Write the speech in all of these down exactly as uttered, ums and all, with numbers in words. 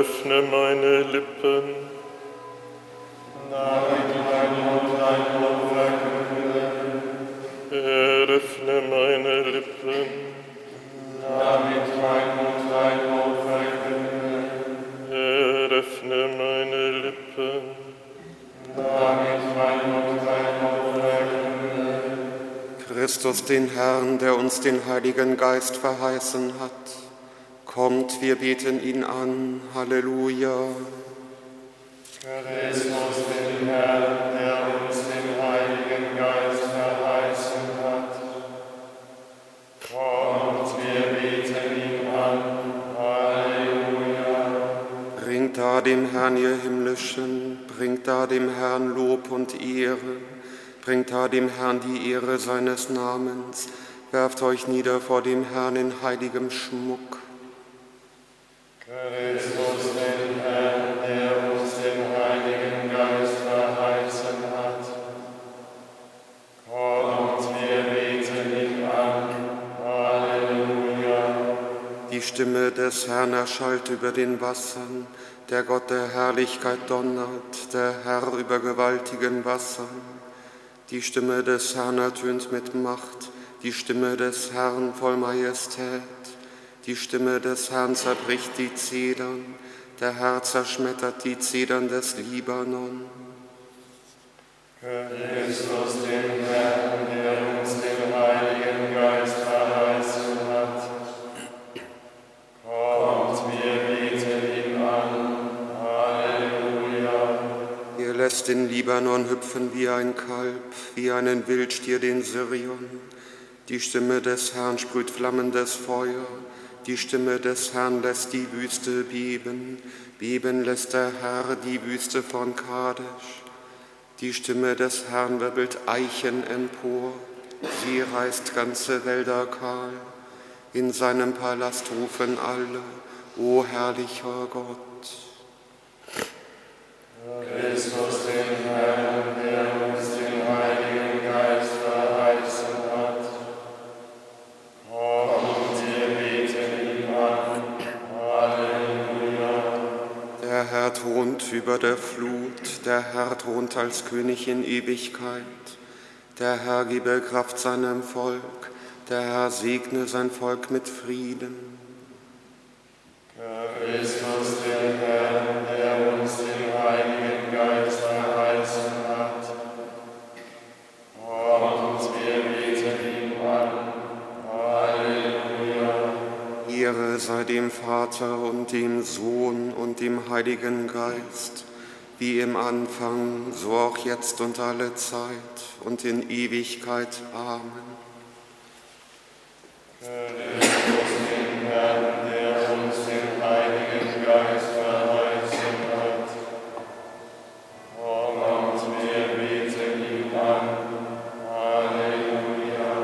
Öffne meine Lippen, damit mein Mund dein Lob verkünde. eröffne meine Lippen, Damit mein Mund dein Lob verkünde. eröffne meine Lippen, Damit mein Mund dein Lob verkünde. Christus, den Herrn, der uns den Heiligen Geist verheißen hat. Kommt, wir beten ihn an. Halleluja. Christus, den Herrn, der uns den Heiligen Geist verheißen hat. Kommt, wir beten ihn an. Halleluja. Bringt da dem Herrn ihr Himmlischen, bringt da dem Herrn Lob und Ehre, bringt da dem Herrn die Ehre seines Namens, werft euch nieder vor dem Herrn in heiligem Schmuck. Christus, den Herrn, der uns den Heiligen Geist verheißen hat. Kommt, wir beten ihn an. Halleluja. Die Stimme des Herrn erschallt über den Wassern, der Gott der Herrlichkeit donnert, der Herr über gewaltigen Wassern. Die Stimme des Herrn ertönt mit Macht, die Stimme des Herrn voll Majestät. Die Stimme des Herrn zerbricht die Zedern, der Herr zerschmettert die Zedern des Libanon. Christus, den Herrn, der uns den Heiligen Geist verheißen hat. Kommt, wir beten ihn an. Halleluja. Er lässt den Libanon hüpfen wie ein Kalb, wie einen Wildstier den Sirion. Die Stimme des Herrn sprüht flammendes Feuer. Die Stimme des Herrn lässt die Wüste beben, beben lässt der Herr die Wüste von Kadesh. Die Stimme des Herrn wirbelt Eichen empor, sie reißt ganze Wälder kahl. In seinem Palast rufen alle, o herrlicher Gott. Christus, den Herrn, der uns den Heiligen Geist verheißen hat. Kommt, wir beten ihn an. Halleluja. Der Herr thront über der Flut, der Herr thront als König in Ewigkeit. Der Herr gebe Kraft seinem Volk, der Herr segne sein Volk mit Frieden. Christus, den Herrn, der uns den Heiligen Geist verheißen hat. Kommt, wir beten ihn an. Halleluja. Ehre sei dem Vater und dem Sohn und dem Heiligen Geist, wie im Anfang, so auch jetzt und alle Zeit und in Ewigkeit. Amen. Christus, den Herrn, der uns den Heiligen Geist verheißen hat. Kommt, wir beten ihn an. Halleluja.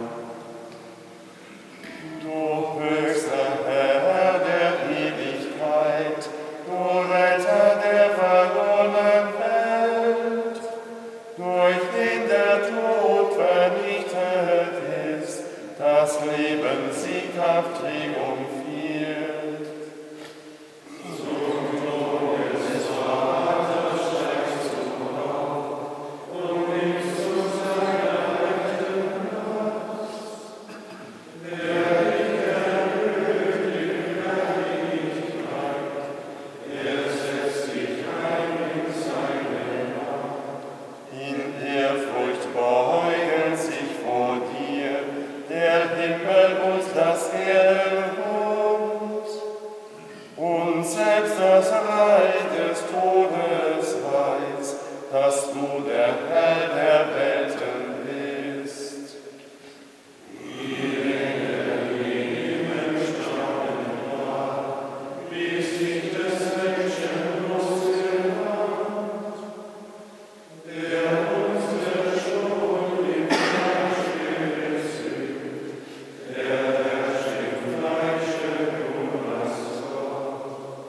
Du höchster Herr der Ewigkeit, du Retter der verlorenen Welt, durch den der Tod vernichtet ist, das Leben sieghaft triumphiert. Zum Tod des Vaters steigst du auf und nimmst uns deine rechten Macht. Der dich erhöht in Herrlichkeit, er setzt dich ein in seine Macht. In Ehrfurcht beugen sich vor dir der Himmel und das Erdenrund, und selbst das Reich des Todes weiß, dass du der Herr der Welten bist. Die Engel im Himmel staunen wahr, wie sich des Menschen losgewandt, der unsere Schuld im Fleisch gesühnt, der herrscht im Fleische um das Gott.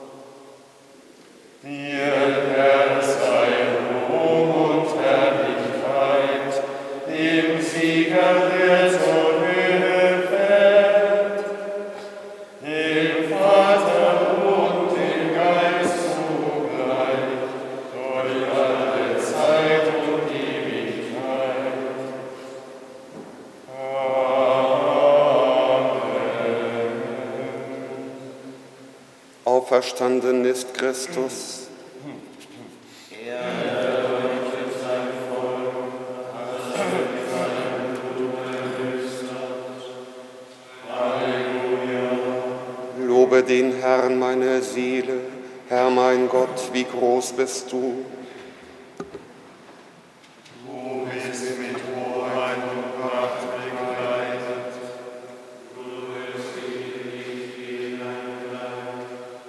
Dir, Herr, sei Ruhm und Herrlichkeit, dem Sieger, der zur Höhe fährt, dem Vater und dem Geist. auferstanden ist Christus. Lobe den Herrn, meine Seele, Herr mein Gott, wie groß bist du. Du bist mit Hoheit und Pracht begleitet. Du wirst ihn nicht hineinkleiden.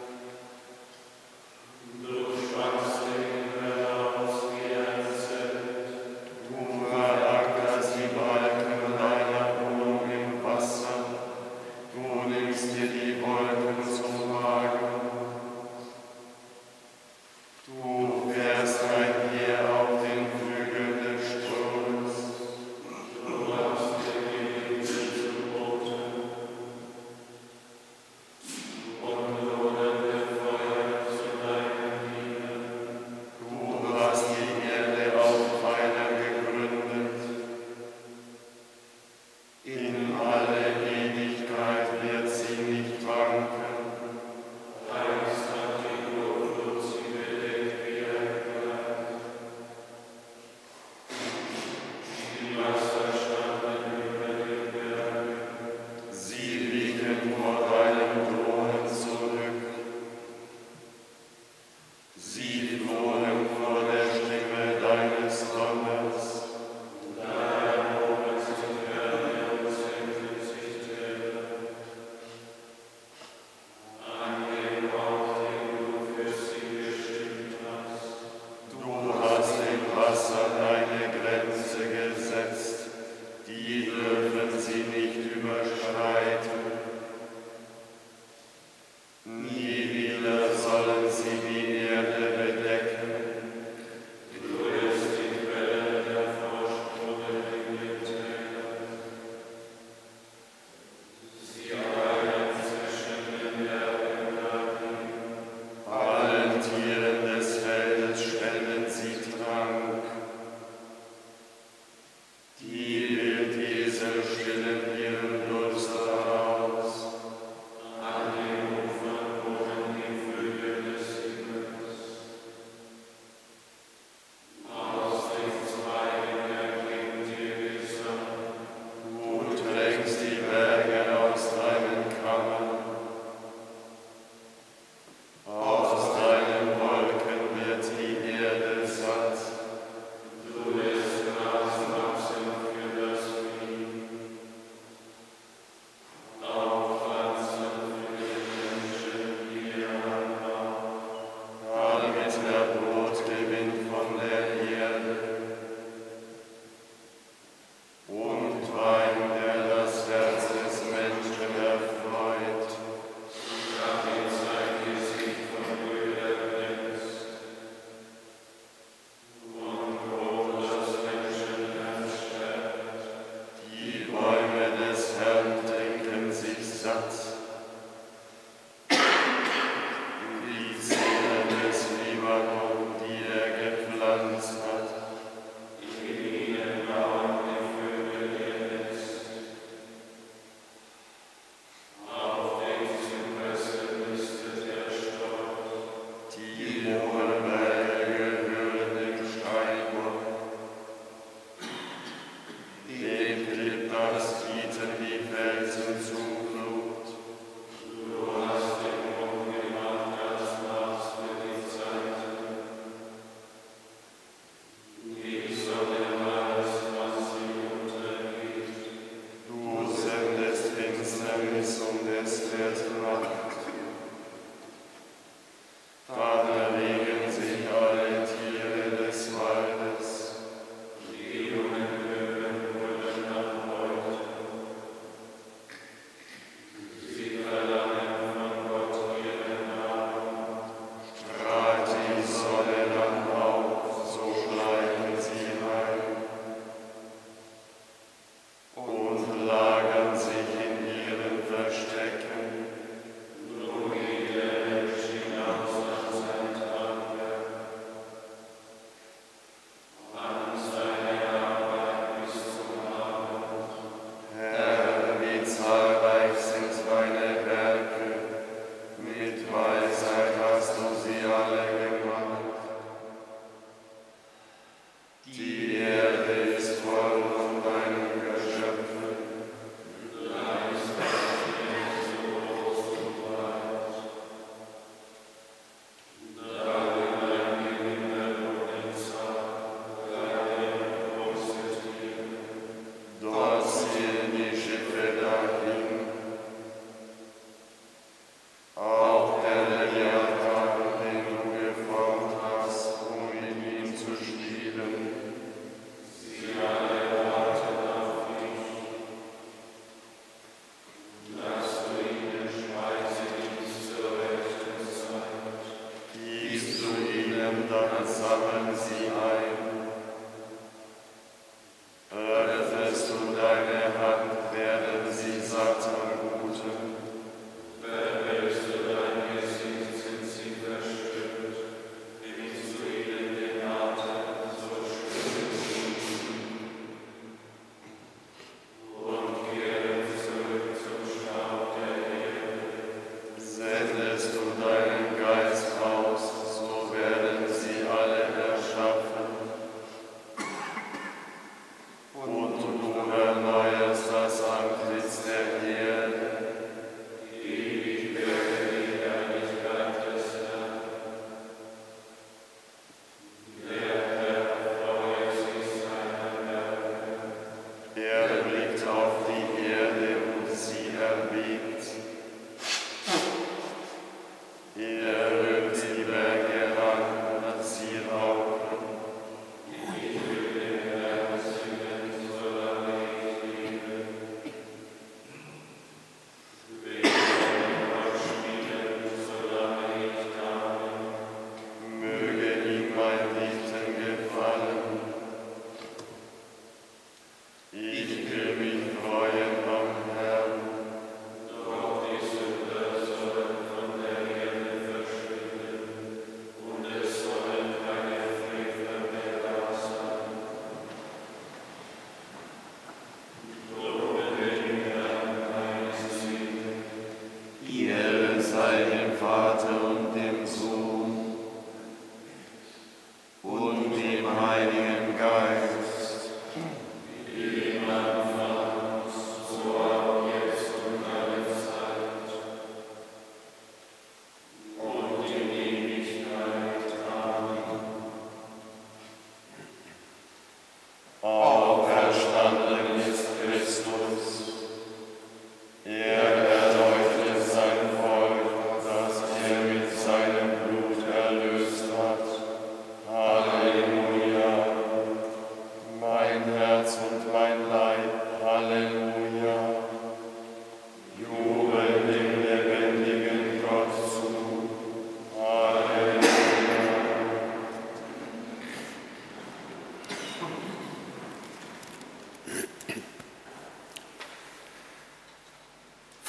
Du schwangst den Himmel aus wie ein Zelt. Du verackerst die Balken deiner Wohnung im Wasser. Du nimmst dir die Wolken zum Wagen. Du fährst einher auf den Flügeln des Sturms. Du machst den Wind zu Boten. Und lohnende Feuer zu deinen Dienern. Du hast die Erde auf Pfeiler gegründet. In alle Ewigkeit wird sie nicht wanken. Einst hat die Notflut sie bedeckt wie ein Kleid. Die Wasser standen über den Bergen. Sie blicken vor deinem Thron zurück. Sie flohen vor der Stimme deines Donners. Daher hoben sie Herr, uns endlich sich trägt. An den Ort, den du für sie bestimmt hast. Du hast im Wasser deine Grenze gesetzt, die dürfen sie nicht überschreiten. Nie wieder sollen sie die Erde bedecken. Du wirst die Quellen der vorsprudelnden Tälern. Sie eilen zwischen den Bergen dahin. Allen Tieren des Feldes spenden sie Trank.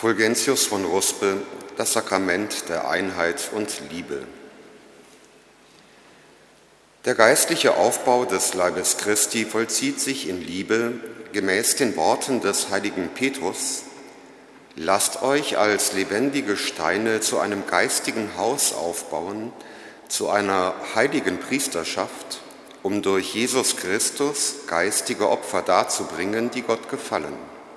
Fulgentius von Ruspe, das Sakrament der Einheit und Liebe. Der geistliche Aufbau des Leibes Christi vollzieht sich in Liebe gemäß den Worten des heiligen Petrus: Lasst euch als lebendige Steine zu einem geistigen Haus aufbauen, zu einer heiligen Priesterschaft, um durch Jesus Christus geistige Opfer darzubringen, die Gott gefallen.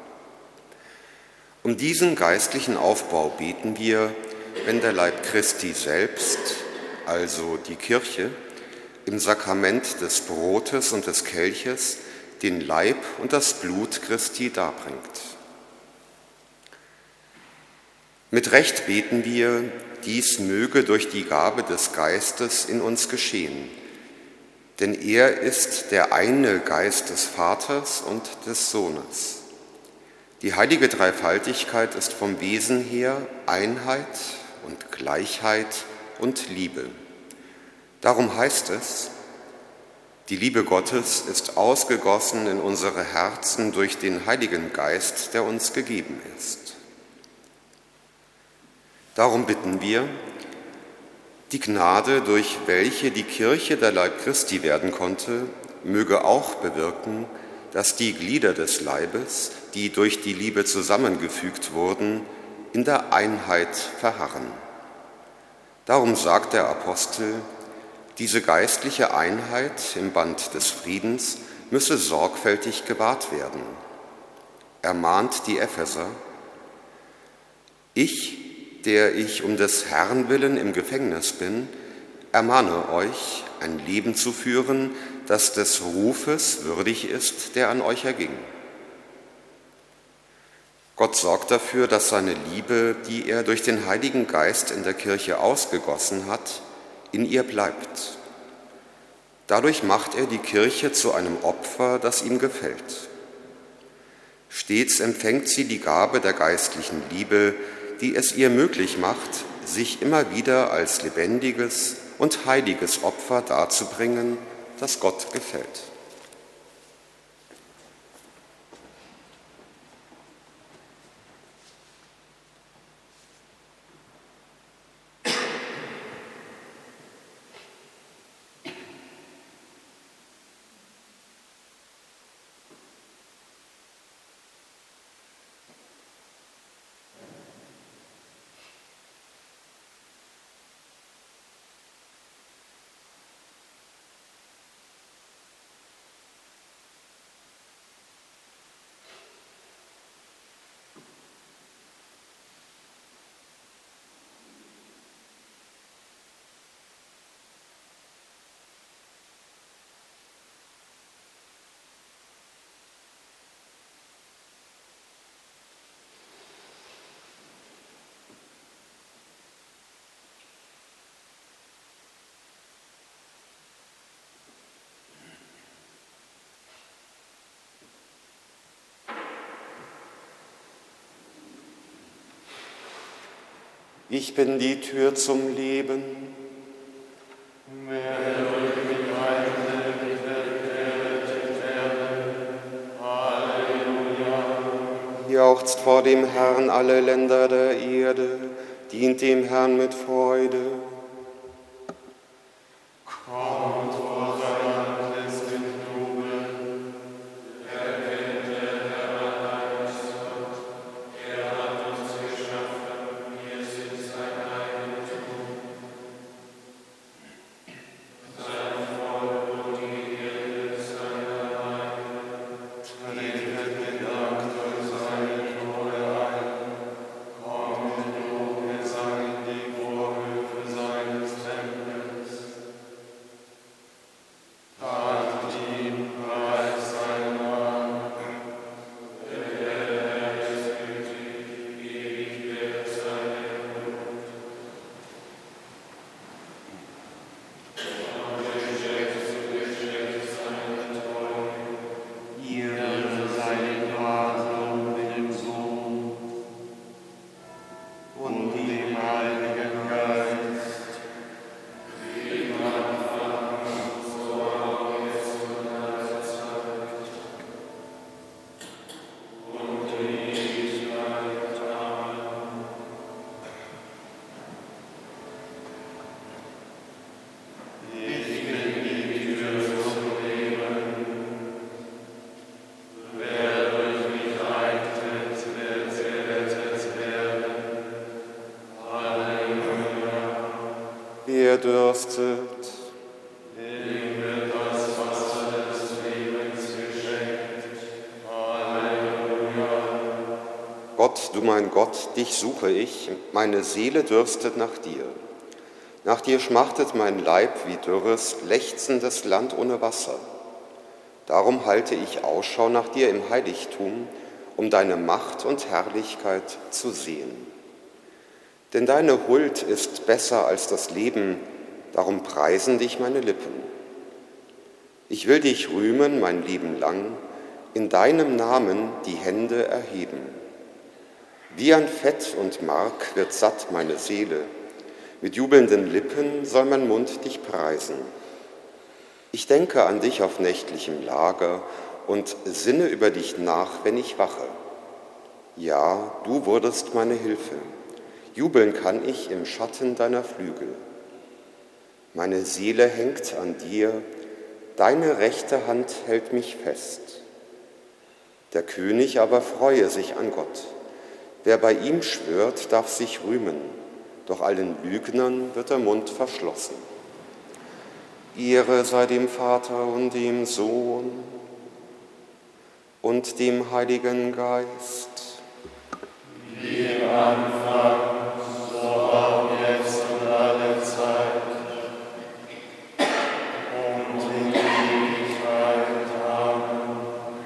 Um diesen geistlichen Aufbau beten wir, wenn der Leib Christi selbst, also die Kirche, im Sakrament des Brotes und des Kelches den Leib und das Blut Christi darbringt. Mit Recht beten wir, dies möge durch die Gabe des Geistes in uns geschehen, denn er ist der eine Geist des Vaters und des Sohnes. Die heilige Dreifaltigkeit ist vom Wesen her Einheit und Gleichheit und Liebe. Darum heißt es: Die Liebe Gottes ist ausgegossen in unsere Herzen durch den Heiligen Geist, der uns gegeben ist. Darum bitten wir, die Gnade, durch welche die Kirche der Leib Christi werden konnte, möge auch bewirken, dass die Glieder des Leibes, die durch die Liebe zusammengefügt wurden, in der Einheit verharren. Darum sagt der Apostel: Diese geistliche Einheit im Band des Friedens müsse sorgfältig gewahrt werden. Er mahnt die Epheser: Ich, der ich um des Herrn willen im Gefängnis bin, ermahne euch, ein Leben zu führen, das des Rufes würdig ist, der an euch erging. Gott sorgt dafür, dass seine Liebe, die er durch den Heiligen Geist in der Kirche ausgegossen hat, in ihr bleibt. Dadurch macht er die Kirche zu einem Opfer, das ihm gefällt. Stets empfängt sie die Gabe der geistlichen Liebe, die es ihr möglich macht, sich immer wieder als lebendiges und heiliges Opfer darzubringen, das Gott gefällt. Ich bin die Tür zum Leben. Wer durch mich eintritt, wird errettet werden. Halleluja. Jauchzt vor dem Herrn alle Länder der Erde, dient dem Herrn mit Freude. Kommt vor sein Antlitz mit Jubel. Erkennt der Herr allein ist Gott. Er hat uns geschaffen, wir sind sein Eigentum. Sein Volk und die Erde ist sein allein. Tretet mit Dank durch seine Tore ein. Kommt mit Lob, Gesang in die Vorhöfe du mein Gott, dich suche ich, meine Seele dürstet nach dir. Nach dir schmachtet mein Leib wie dürres, lechzendes Land ohne Wasser. Darum halte ich Ausschau nach dir im Heiligtum, um deine Macht und Herrlichkeit zu sehen. Denn deine Huld ist besser als das Leben, darum preisen dich meine Lippen. Ich will dich rühmen mein Leben lang, in deinem Namen die Hände erheben. Wie an Fett und Mark wird satt meine Seele, mit jubelnden Lippen soll mein Mund dich preisen. Ich denke an dich auf nächtlichem Lager und sinne über dich nach, wenn ich wache. Ja, du wurdest meine Hilfe. Jubeln kann ich im Schatten deiner Flügel. Meine Seele hängt an dir, deine rechte Hand hält mich fest. Der König aber freue sich an Gott. Wer bei ihm schwört, darf sich rühmen, doch allen Lügnern wird der Mund verschlossen. Ehre sei dem Vater und dem Sohn und dem Heiligen Geist. Wie im Anfang, so auch jetzt und alle Zeit und in Ewigkeit. Amen.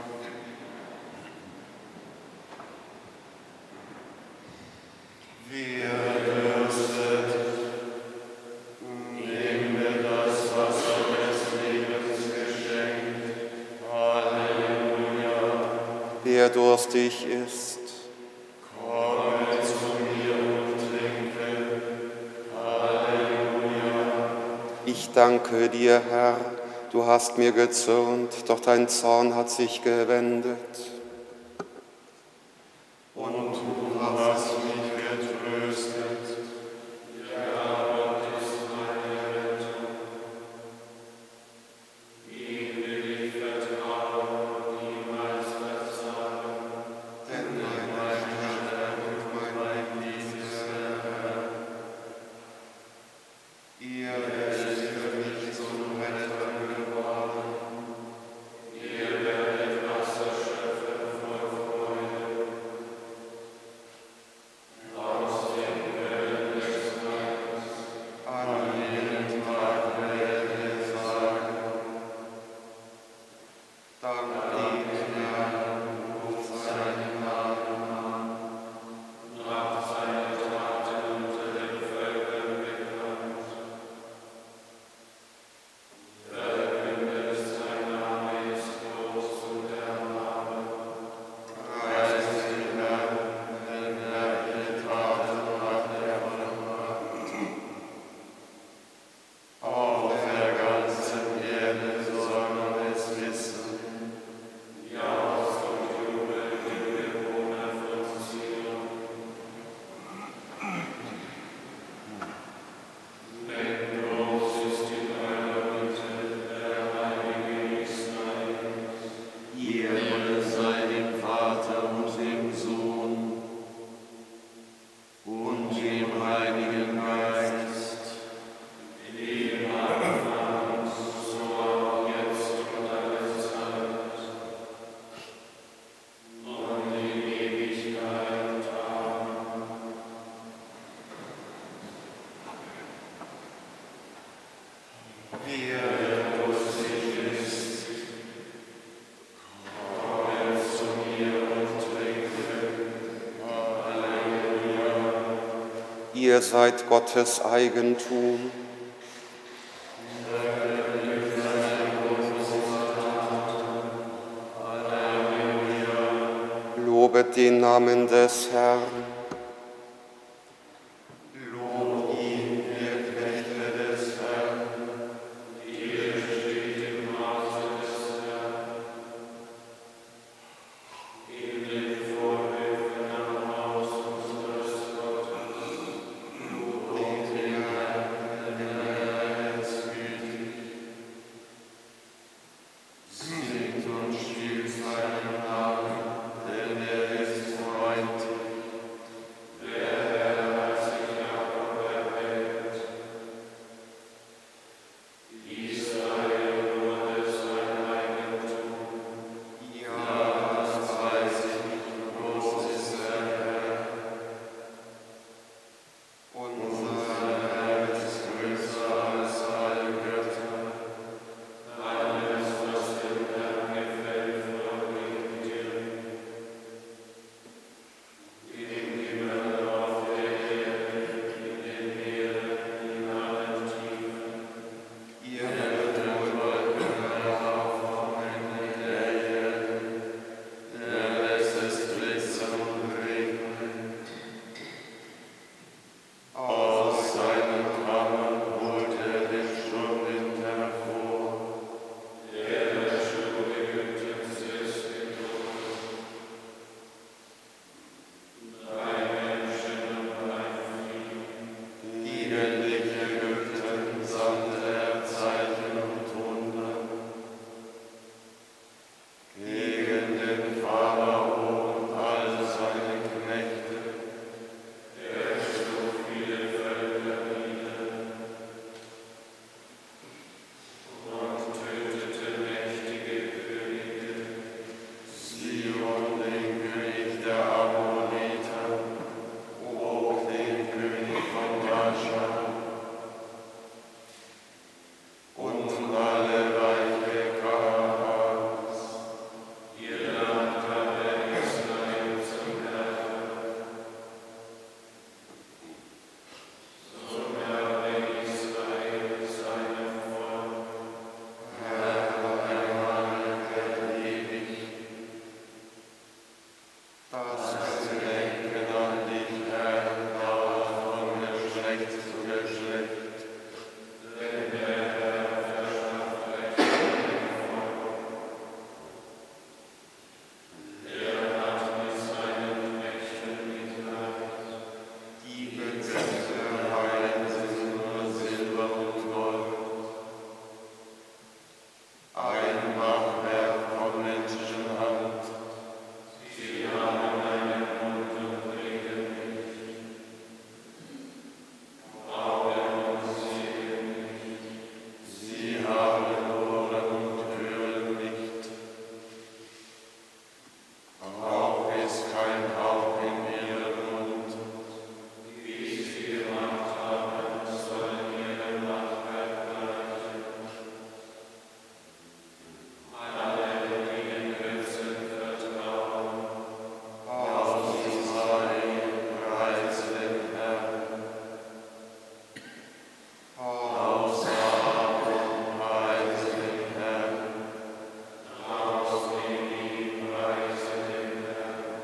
Wer dürstet, nehmen wir das Wasser des Lebens geschenkt. Halleluja. Wer durstig ist, Komme zu mir und trinke. Halleluja. ich danke dir, Herr, du hast mir gezürnt, doch dein Zorn hat sich gewendet. Und du hast mich getröstet. Ja, Gott ist meine Rettung. Ihm will ich vertrauen und niemals versagen. Denn mein Herr und mein lieber Herr, ihr werdet für mich zum Retter geworden. Ihr werdet Wasser schöpfen voll Freude. Aus den Quellen des Heils, an jedem Tag werdet ihr sagen: Dank dem Herrn, ruft seinen Namen an. Macht seine Taten unter den Völkern bekannt. Verkündet, sein Name ist groß und erhaben. Preist den Herrn, denn er ihre Taten hat hervorgebracht. Auf der ganzen Erde soll man es wissen. Jauchzt und jubelt die Bewohner von Zion. Denn groß ist in eurer Mitte der Heilige Israel. Ehre sei dem Vater und dem Sohn und dem Heiligen Geist, im Anfang, so auch jetzt und alle Zeit und in Ewigkeit. Amen. Wer durstig ist, komme zu mir und trinke. Halleluja. ihr seid Gottes Eigentum. Lobet den Namen des Herrn. Lob ihn, ihr Knechte des Herrn. Ihr steht im Hause des Herrn. In den Vorhöfen am Haus unseres Gottes. Lobt den Herrn, denn er ist gütig. Singt und spielt seinen Namen, denn er ist freundlich. ein Machwerk von menschlichen Hand. Sie haben einen Mund und reden nicht, Augen und sehen nicht. Sie haben Ohren und hören nicht. Auch ist kein Hauch in ihrem Mund. Wie sie gemacht haben, sollen ihrem Machwerk gleichen. Alle, die den Götzen vertrauen, aus Israel preise den Herrn. Aus Aaron preise den Herrn. Aus Levi preise den Herrn.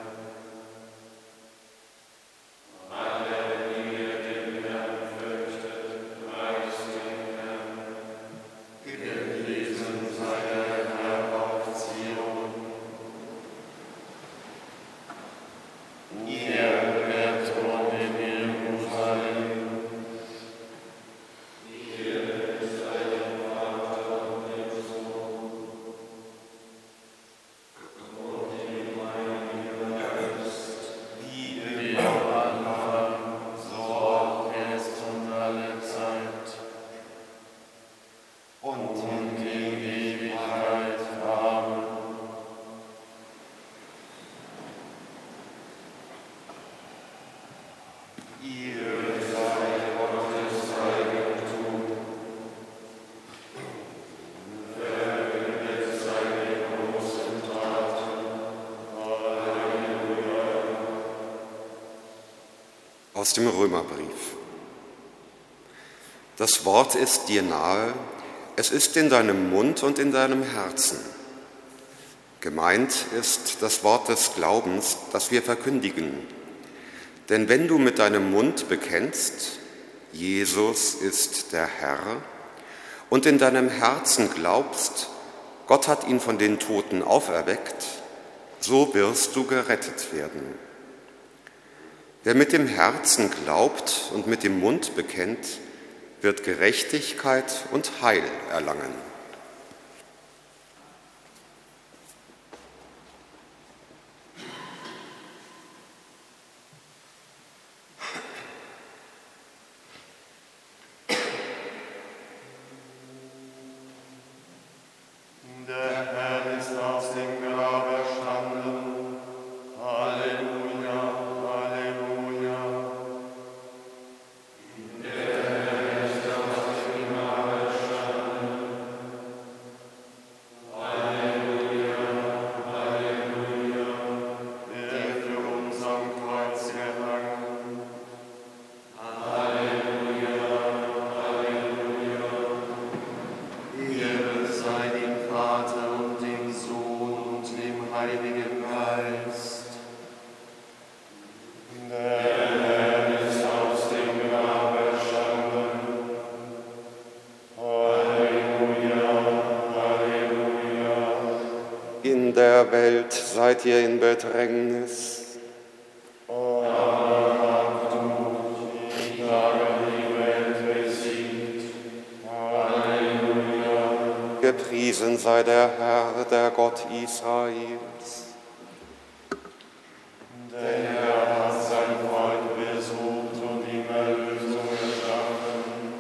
Alle, die ihr den Herrn fürchtet, preist den Herrn. Gepriesen sei der Herr auf Zion. Ihr, der Thron in Jerusalem. Ihr sei dem Vater und dem Sohn und dem Heiligen Geist, wie im Anfang, so auch jetzt und alle Zeit und in Ewigkeit. Amen. Ihr seid Gottes Eigentum. Verkündet seine großen Taten. Halleluja. Aus dem Römerbrief. Das Wort ist dir nahe, es ist in deinem Mund und in deinem Herzen. Gemeint ist das Wort des Glaubens, das wir verkündigen. Denn wenn du mit deinem Mund bekennst, Jesus ist der Herr, und in deinem Herzen glaubst, Gott hat ihn von den Toten auferweckt, so wirst du gerettet werden. Wer mit dem Herzen glaubt und mit dem Mund bekennt, wird Gerechtigkeit und Heil erlangen. Der Herr ist aus dem Grab erstanden. Halleluja, Halleluja. Der für uns am Kreuz gehangen. Ehre sei dem Vater und dem Sohn und dem Heiligen Geist. Der Herr ist aus dem Grab erstanden. Halleluja, Halleluja. In der Welt seid ihr in Bedrängnis. Aber du, ich sage, die Welt besiegt. Halleluja. Gepriesen sei der Herr, der Gott Israels. Der Herr hat sein Volk besucht und ihm Erlösung geschaffen.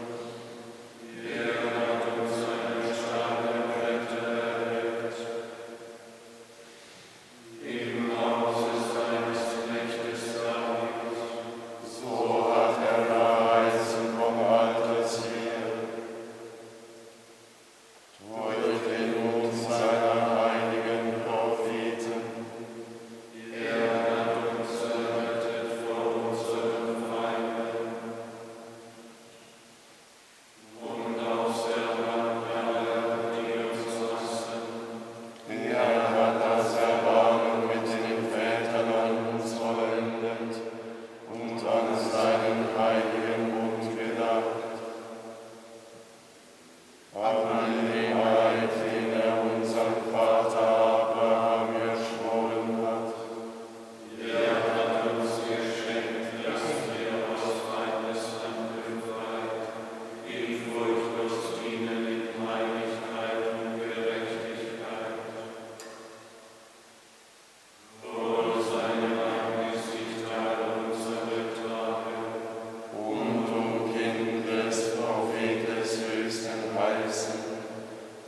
Er hat uns seine starken Kräfte erweckt. Im Hause seines Knechtes David. So hat er Verheißen vom Alters her. Durch den Mund seiner heiligen Propheten. Er hat uns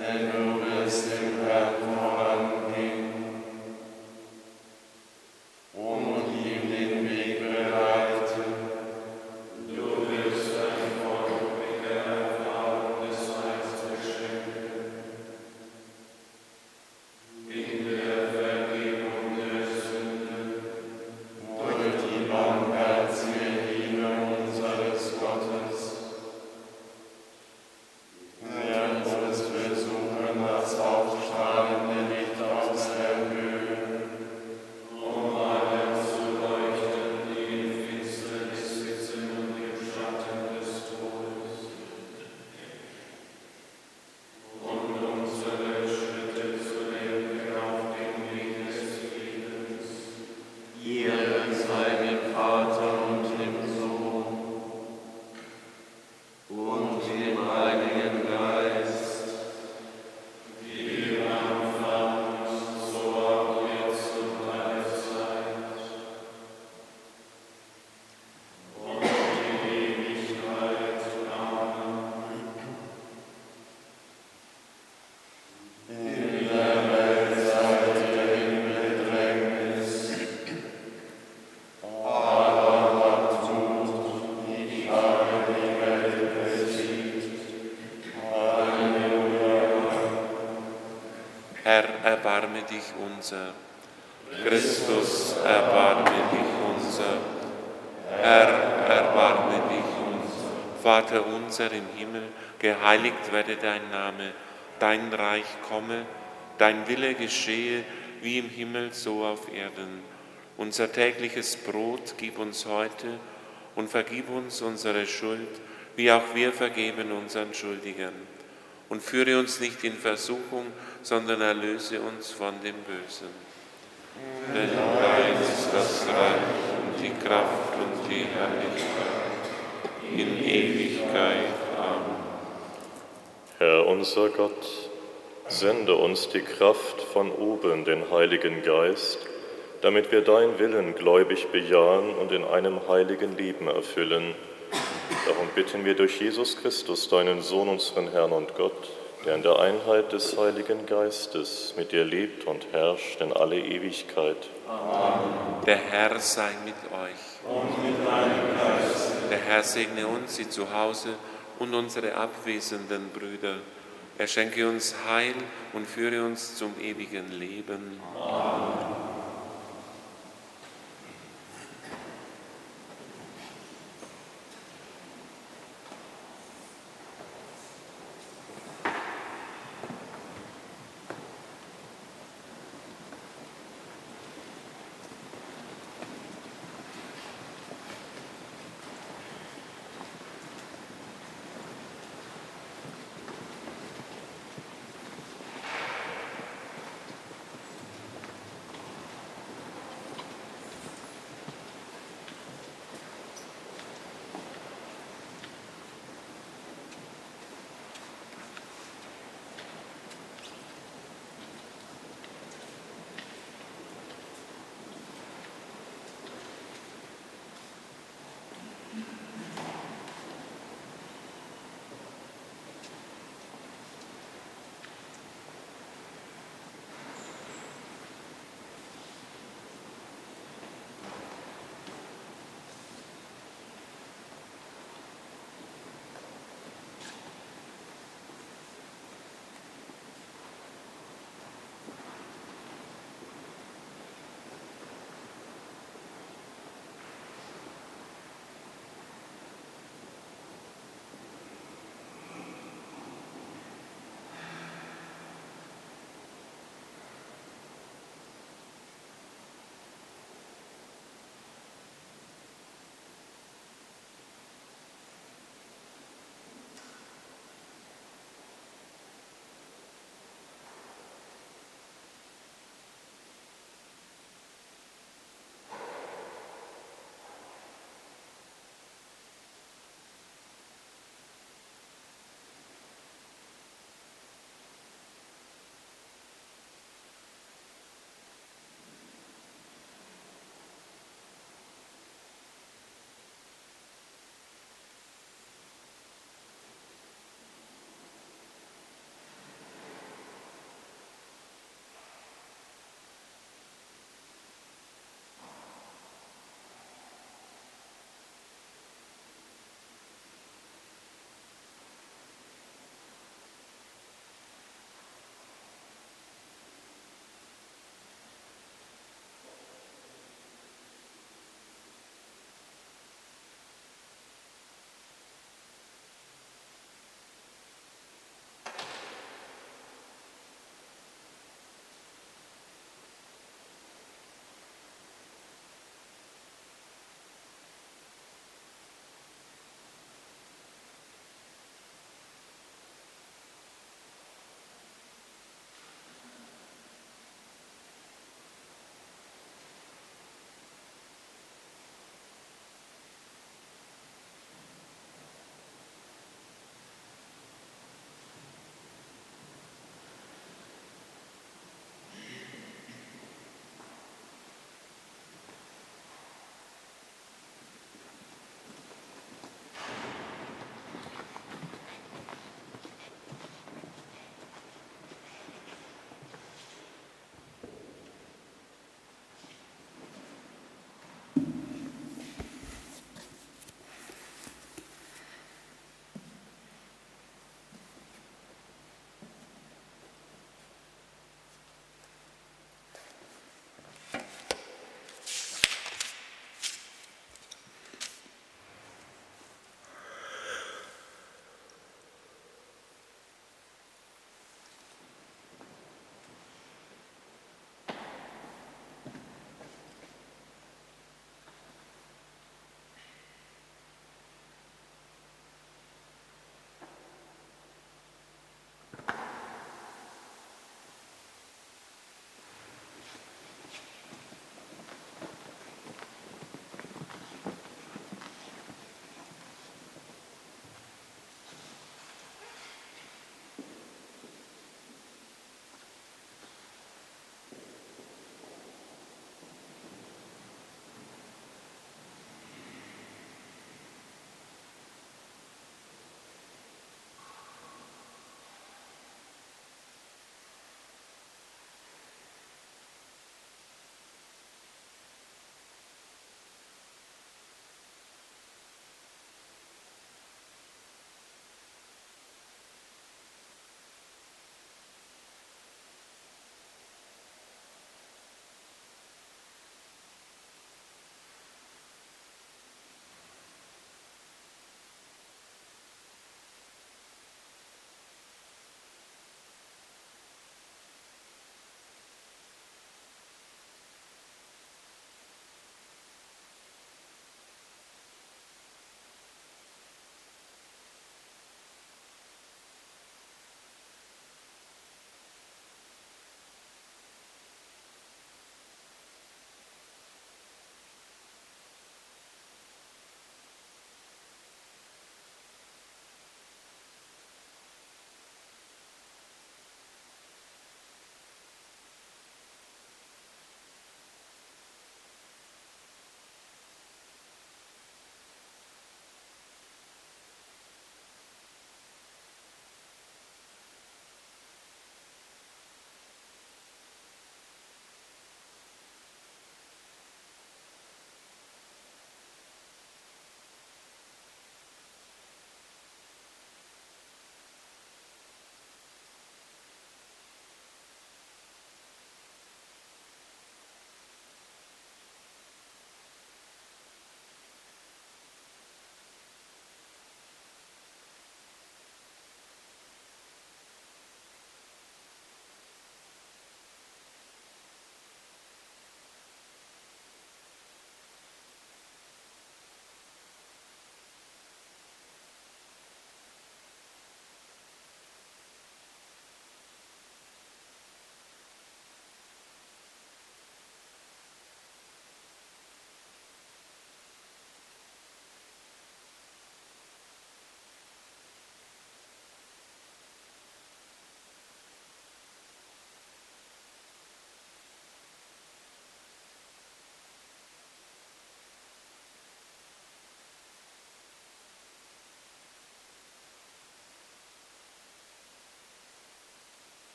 denn du wirst dem Herrn vorangehen und ihm den Weg bereiten. Du wirst dein Volk mit der Erfahrung des Heils beschenken, in der Vergebung der Sünden, durch die barmherzige Liebe unseres Gottes. Der uns versuchen, das aufstrahlende Licht aus der Höhe, um allen zu leuchten, die in Finsternis sitzen und im Schatten des Todes, und unsere Schritte zu lenken auf den Weg des Friedens. Ihr sei dem Vater und dem Sohn und dem Heiligen Geist, wie im Anfang, so auch jetzt und alle Zeit und in Ewigkeit. Amen. In der Welt seid ihr in Bedrängnis, aber habt Mut, ich habe die Welt besiegt. Halleluja. Herr, erbarme dich unser. Christus, erbarme dich unser. Herr, erbarme dich unser. Vater unser im Himmel, geheiligt werde dein Name, dein Reich komme, dein Wille geschehe, wie im Himmel so auf Erden. Unser tägliches Brot gib uns heute und vergib uns unsere Schuld, wie auch wir vergeben unseren Schuldigern. Und führe uns nicht in Versuchung, sondern erlöse uns von dem Bösen. Denn dein ist das Reich und die Kraft und die Herrlichkeit in Ewigkeit. Amen. Herr unser Gott, sende uns die Kraft von oben, den Heiligen Geist, damit wir dein Willen gläubig bejahen und in einem heiligen Leben erfüllen. Darum bitten wir durch Jesus Christus, deinen Sohn, unseren Herrn und Gott, der in der Einheit des Heiligen Geistes mit dir lebt und herrscht in alle Ewigkeit. Amen. Der Herr sei mit euch. Und mit deinem Geist. Der Herr segne uns, sie zu Hause und unsere abwesenden Brüder. Er schenke uns Heil und führe uns zum ewigen Leben. Amen.